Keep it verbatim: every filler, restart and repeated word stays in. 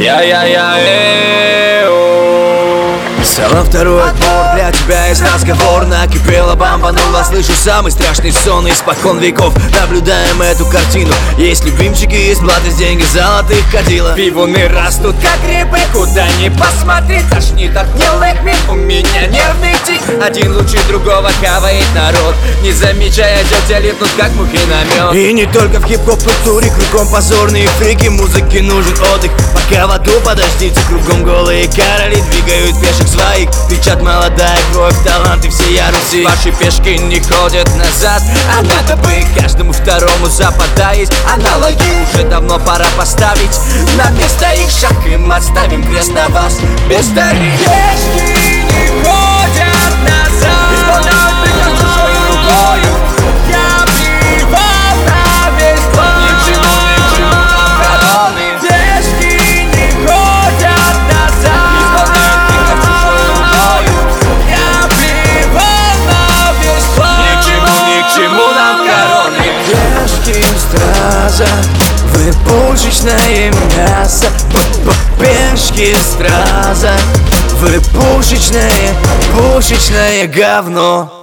Салам, второй отбор для тебя есть разговор. Накипела, бомбанула, слышу самый страшный сон испокон веков. Наблюдаем эту картину. Есть любимчики, есть блаты, деньги, золотых кадила. Пивуны растут как грибы, куда ни посмотри, тошнит от гнилых мин. У меня нервный тик, один лучше другого хавает народ, не замечая дёртя липнут как мухи на мёд. И не только в хип-хоп культуре, кругом позорные фрики. Музыке нужен отдых, пока в аду подождите. Кругом голые короли двигают пешек своих. Кричат молодая кровь, таланты все ярусы. Ваши пешки не ходят назад, а надо бы каждому второму запада есть. Аналоги уже давно пора поставить на место их шаг. Им отставим крест на вас без дари. Пешки не ходят назад, исполняют приказ чужой рукою. Я плевал на весь план, ни к чему, ни к чему нам короны. Пешки не ходят назад, исполняют приказ чужой рукою. Я плевал на весь план, ни к чему, ни к чему нам короны. Пешки стража, вы пушечное мясо. Пешки стража, вы пушечное, пушечное говно.